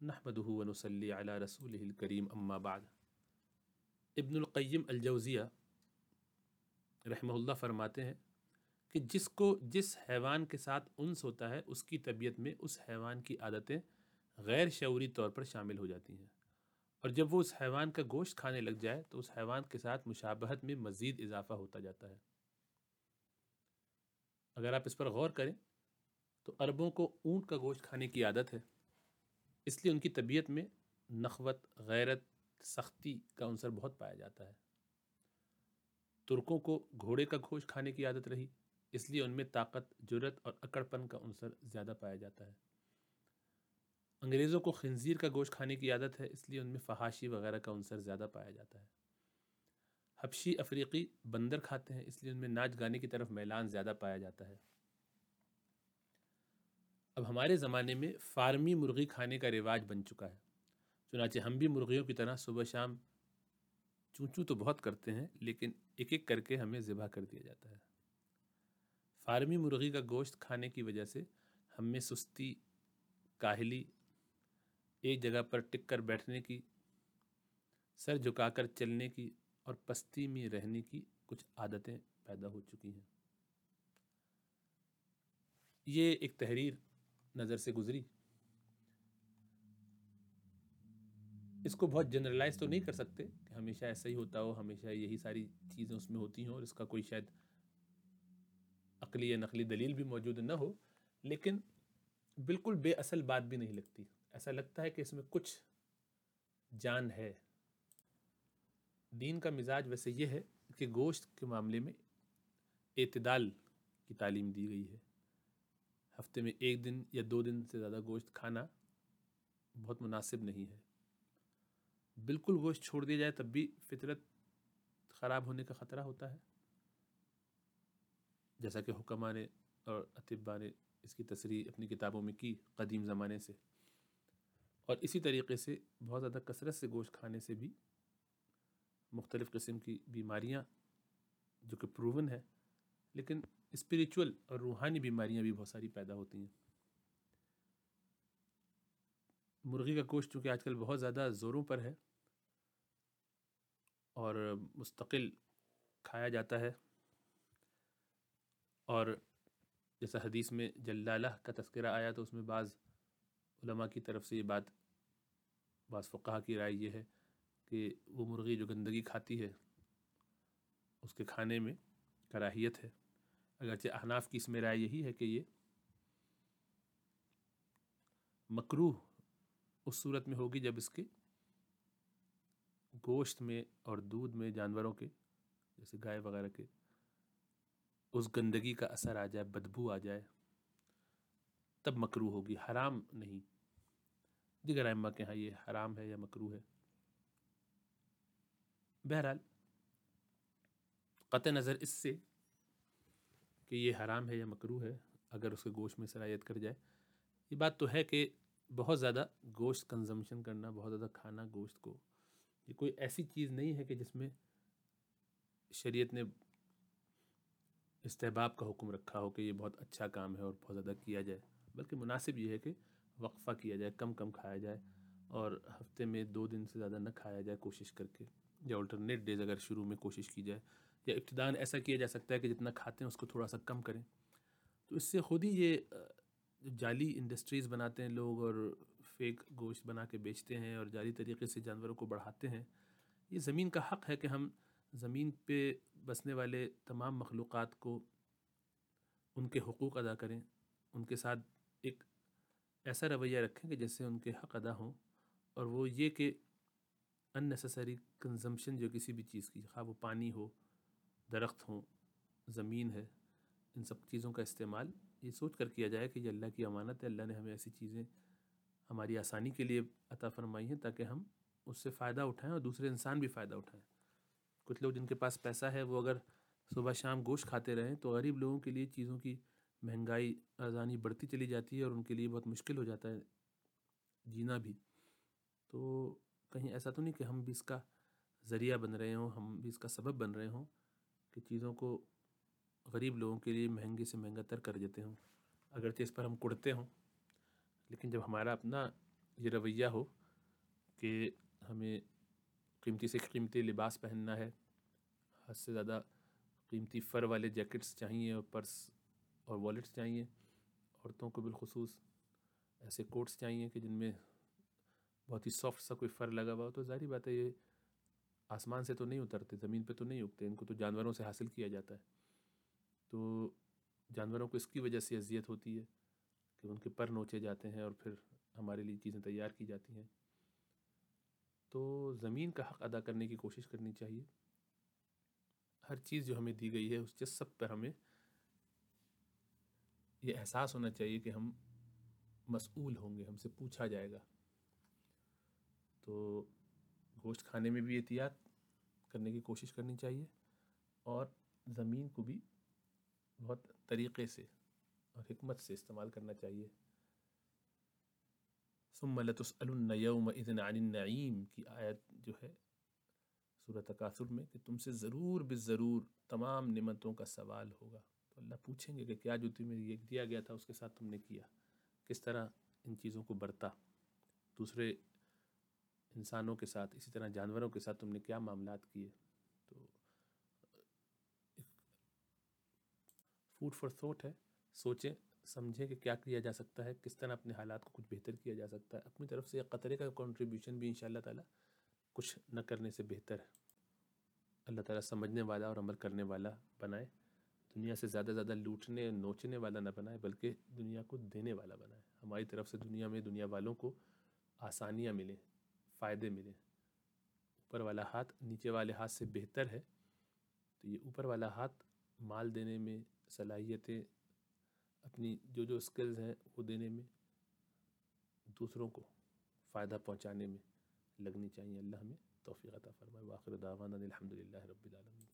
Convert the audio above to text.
نحمده ونصلی علی رسولہ الکریم اما بعد۔ ابن القیم الجوزیہ رحمہ اللہ فرماتے ہیں کہ جس حیوان کے ساتھ انس ہوتا ہے اس کی طبیعت میں اس حیوان کی عادتیں غیر شعوری طور پر شامل ہو جاتی ہیں، اور جب وہ اس حیوان کا گوشت کھانے لگ جائے تو اس حیوان کے ساتھ مشابہت میں مزید اضافہ ہوتا جاتا ہے۔ اگر آپ اس پر غور کریں تو عربوں کو اونٹ کا گوشت کھانے کی عادت ہے، اس لیے ان کی طبیعت میں نخوت، غیرت، سختی کا عنصر بہت پایا جاتا ہے۔ ترکوں کو گھوڑے کا گوشت کھانے کی عادت رہی، اس لیے ان میں طاقت، جرأت اور اکڑپن کا عنصر زیادہ پایا جاتا ہے۔ انگریزوں کو خنزیر کا گوشت کھانے کی عادت ہے، اس لیے ان میں فحاشی وغیرہ کا عنصر زیادہ پایا جاتا ہے۔ حبشی افریقی بندر کھاتے ہیں، اس لیے ان میں ناچ گانے کی طرف میلان زیادہ پایا جاتا ہے۔ اب ہمارے زمانے میں فارمی مرغی کھانے کا رواج بن چکا ہے، چنانچہ ہم بھی مرغیوں کی طرح صبح شام چوں چوں تو بہت کرتے ہیں، لیکن ایک ایک کر کے ہمیں ذبح کر دیا جاتا ہے۔ فارمی مرغی کا گوشت کھانے کی وجہ سے ہم میں سستی، کاہلی، ایک جگہ پر ٹک کر بیٹھنے کی، سر جھکا کر چلنے کی اور پستی میں رہنے کی کچھ عادتیں پیدا ہو چکی ہیں۔ یہ ایک تحریر نظر سے گزری، اس کو بہت جنرلائز تو نہیں کر سکتے کہ ہمیشہ ایسا ہی ہوتا ہو، ہمیشہ یہی ساری چیزیں اس میں ہوتی ہوں اور اس کا کوئی شاید عقلی یا نقلی دلیل بھی موجود نہ ہو، لیکن بالکل بے اصل بات بھی نہیں لگتی۔ ایسا لگتا ہے کہ اس میں کچھ جان ہے۔ دین کا مزاج ویسے یہ ہے کہ گوشت کے معاملے میں اعتدال کی تعلیم دی گئی ہے۔ ہفتے میں 1 دن یا 2 دن سے زیادہ گوشت کھانا بہت مناسب نہیں ہے۔ بالکل گوشت چھوڑ دیا جائے تب بھی فطرت خراب ہونے کا خطرہ ہوتا ہے، جیسا کہ حکماء نے اور اطباء نے اس کی تصریح اپنی کتابوں میں کی قدیم زمانے سے۔ اور اسی طریقے سے بہت زیادہ کثرت سے گوشت کھانے سے بھی مختلف قسم کی بیماریاں، جو کہ پروون ہے، لیکن اسپریچول اور روحانی بیماریاں بھی بہت ساری پیدا ہوتی ہیں۔ مرغی کا گوشت چونکہ آج کل بہت زیادہ زوروں پر ہے اور مستقل کھایا جاتا ہے، اور جیسا حدیث میں جلالہ کا تذکرہ آیا تو اس میں بعض علماء کی طرف سے یہ بات، بعض فقہا کی رائے یہ ہے کہ وہ مرغی جو گندگی کھاتی ہے اس کے کھانے میں کراہیت ہے، اگرچہ احناف کی اس میں رائے یہی ہے کہ یہ مکروہ اس صورت میں ہوگی جب اس کے گوشت میں اور دودھ میں جانوروں کے جیسے گائے وغیرہ کے اس گندگی کا اثر آ جائے، بدبو آ جائے، تب مکروہ ہوگی، حرام نہیں۔ دیگر ائمہ کے ہاں یہ حرام ہے یا مکروہ ہے۔ بہرحال قطع نظر اس سے کہ یہ حرام ہے یا مکروہ ہے، اگر اس کے گوشت میں سرایت کر جائے، یہ بات تو ہے کہ بہت زیادہ گوشت کنزمپشن کرنا، بہت زیادہ کھانا گوشت کو، یہ کوئی ایسی چیز نہیں ہے کہ جس میں شریعت نے استحباب کا حکم رکھا ہو کہ یہ بہت اچھا کام ہے اور بہت زیادہ کیا جائے، بلکہ مناسب یہ ہے کہ وقفہ کیا جائے، کم کم کھایا جائے، اور ہفتے میں 2 دن سے زیادہ نہ کھایا جائے کوشش کر کے، یا الٹرنیٹ ڈیز اگر شروع میں کوشش کی جائے، یا ابتداً ایسا کیا جا سکتا ہے کہ جتنا کھاتے ہیں اس کو تھوڑا سا کم کریں۔ تو اس سے خود ہی یہ جعلی انڈسٹریز بناتے ہیں لوگ اور فیک گوشت بنا کے بیچتے ہیں اور جعلی طریقے سے جانوروں کو بڑھاتے ہیں، یہ زمین کا حق ہے کہ ہم زمین پہ بسنے والے تمام مخلوقات کو ان کے حقوق ادا کریں، ان کے ساتھ ایک ایسا رویہ رکھیں کہ جیسے ان کے حق ادا ہوں، اور وہ یہ کہ ان نیسیسری کنزمپشن جو کسی بھی چیز کی، خواہ وہ پانی ہو، درخت ہوں، زمین ہے، ان سب چیزوں کا استعمال یہ سوچ کر کیا جائے کہ یہ اللہ کی امانت ہے، اللہ نے ہمیں ایسی چیزیں ہماری آسانی کے لیے عطا فرمائی ہیں تاکہ ہم اس سے فائدہ اٹھائیں اور دوسرے انسان بھی فائدہ اٹھائیں۔ کچھ لوگ جن کے پاس پیسہ ہے وہ اگر صبح شام گوشت کھاتے رہیں تو غریب لوگوں کے لیے چیزوں کی مہنگائی ارزانی بڑھتی چلی جاتی ہے اور ان کے لیے بہت مشکل ہو جاتا ہے جینا بھی۔ تو کہیں ایسا تو نہیں کہ ہم بھی اس کا ذریعہ بن رہے ہوں، ہم بھی اس کا سبب بن رہے ہوں کہ چیزوں کو غریب لوگوں کے لیے مہنگے سے مہنگا تر کر دیتے ہوں، اگرچہ اس پر ہم کڑتے ہوں، لیکن جب ہمارا اپنا یہ رویہ ہو کہ ہمیں قیمتی سے قیمتی لباس پہننا ہے، حد سے زیادہ قیمتی فر والے جیکٹس چاہیے اور پرس اور والیٹس چاہیے، عورتوں کو بالخصوص ایسے کوٹس چاہیے کہ جن میں بہت ہی سافٹ سا کوئی فر لگا ہوا ہو۔ تو ظاہری بات ہے یہ آسمان سے تو نہیں اترتے، زمین پہ تو نہیں اگتے، ان کو تو جانوروں سے حاصل کیا جاتا ہے۔ تو جانوروں کو اس کی وجہ سے اذیت ہوتی ہے کہ ان کے پر نوچے جاتے ہیں اور پھر ہمارے لیے چیزیں تیار کی جاتی ہیں۔ تو زمین کا حق ادا کرنے کی کوشش کرنی چاہیے۔ ہر چیز جو ہمیں دی گئی ہے اس چیز سب پر ہمیں یہ احساس ہونا چاہیے کہ ہم مسئول ہوں گے، ہم سے پوچھا جائے گا۔ تو گوشت کھانے میں بھی احتیاط کرنے کی کوشش کرنی چاہیے اور زمین کو بھی بہت طریقے سے اور حکمت سے استعمال کرنا چاہیے۔ ثم لتسألن یومئذ عن النعیم کی آیت جو ہے سورہ تکاثر میں، کہ تم سے ضرور بالضرور تمام نعمتوں کا سوال ہوگا۔ تو اللہ پوچھیں گے کہ کیا جو تمہیں یہ دیا گیا تھا اس کے ساتھ تم نے کیا، کس طرح ان چیزوں کو برتا، دوسرے انسانوں کے ساتھ، اسی طرح جانوروں کے ساتھ تم نے کیا معاملات کیے۔ تو فوڈ فار تھاٹ ہے، سوچیں سمجھیں کہ کیا کیا جا سکتا ہے، کس طرح اپنے حالات کو کچھ بہتر کیا جا سکتا ہے۔ اپنی طرف سے ایک قطرے کا کنٹریبیوشن بھی انشاءاللہ تعالیٰ کچھ نہ کرنے سے بہتر ہے۔ اللہ تعالیٰ سمجھنے والا اور عمل کرنے والا بنائے، دنیا سے زیادہ زیادہ لوٹنے نوچنے والا نہ بنائے، بلکہ دنیا کو دینے والا بنائے۔ ہماری طرف سے دنیا میں دنیا والوں کو آسانیاں ملیں، فائدے ملیں۔ اوپر والا ہاتھ نیچے والے ہاتھ سے بہتر ہے، تو یہ اوپر والا ہاتھ مال دینے میں، صلاحیتیں، اپنی جو اسکلز ہیں وہ دینے میں، دوسروں کو فائدہ پہنچانے میں لگنی چاہیے۔ اللہ ہمیں توفیق عطا فرمائے۔ وآخر دعوانا الحمدللہ رب العالمین۔